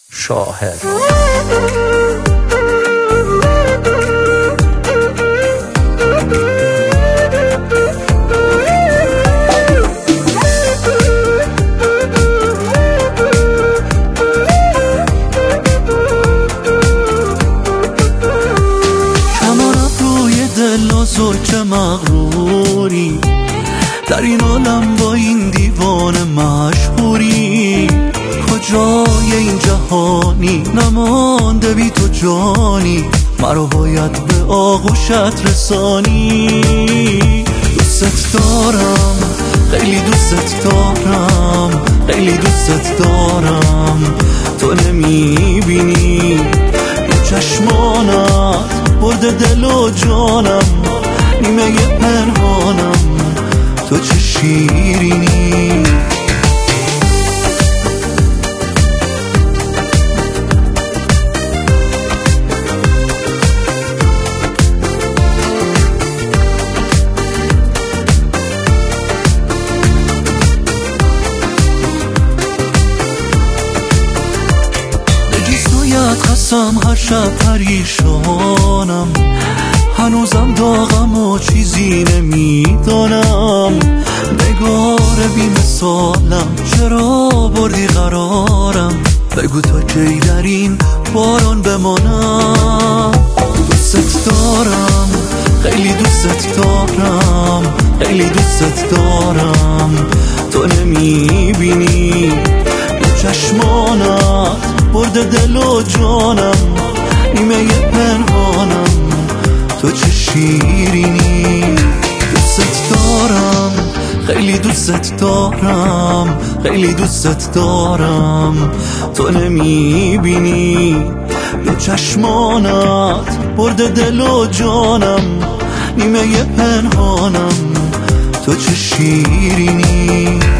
شاهد. که مغروری در این عالم با این دیوانه مشهوری، کجای این جهانی نمانده بی تو جانی، مرا باید به آغوشت رسانی. دوست دارم، خیلی دوست دارم، خیلی دوست دارم، تو نمیبینی چشمانت برده دل و جانم، نیمه پنهانم، تو چه شیرینی. قسم هر شب پریشانم، هنوزم داغم و چیزی نمیدانم، نگار بی مثالم چرا بردی قرارم، بگو تا کی در این باران بمانم. دوست دارم، خیلی دوست دارم، خیلی دوست دارم، تو نمیبینی چشمانت برده دل و جانم، نیمه پنهانم، تو چه شیرینی. دوست دارم، خیلی دوست دارم، خیلی دوست دارم، تو نمیبینی چشمانت برده دل و جانم، نیمه پنهانم، تو چه شیرینی.